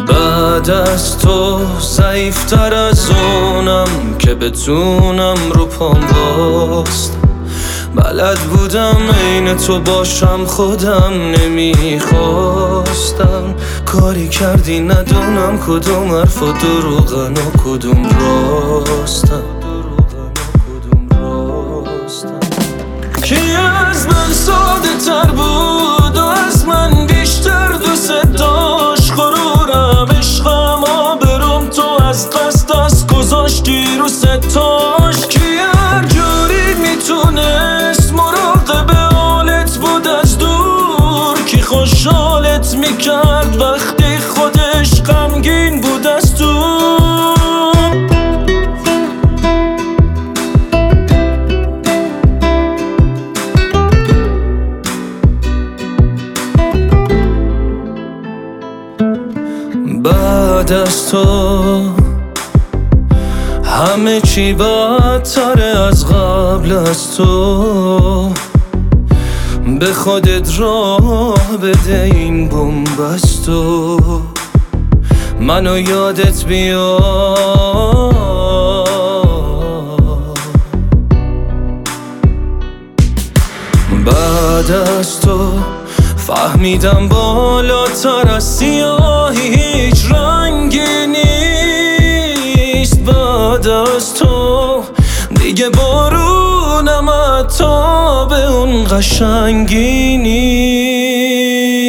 بعد از تو ضعیفتر از اونم که بتونم رو پام باستم. بلد بودم عین تو باشم خودم نمیخواستم. کاری کردی ندونم کدوم حرف و دروغن و کدوم راستم. کی از من ساده تر بود و از من بیشتر دوست داشت؟ غرورم عشقم آبروم تو از قصد دست گذاشتی رو ستاش. کی هر جوری میتونست مراقب حالت بود از دور؟ کی خوشحالت میکرد وقتی خودش غمگین بود از تو؟ بعد از تو همه چی بدتره از قبل از تو. به خودت راه بده این بومبستو. منو یادت بیاد. بعد از تو فهمیدم بالاتر از سیاهی هیچ رنگی نیست. بعد از تو دیگه بارونم حتی به اون قشنگی نیست.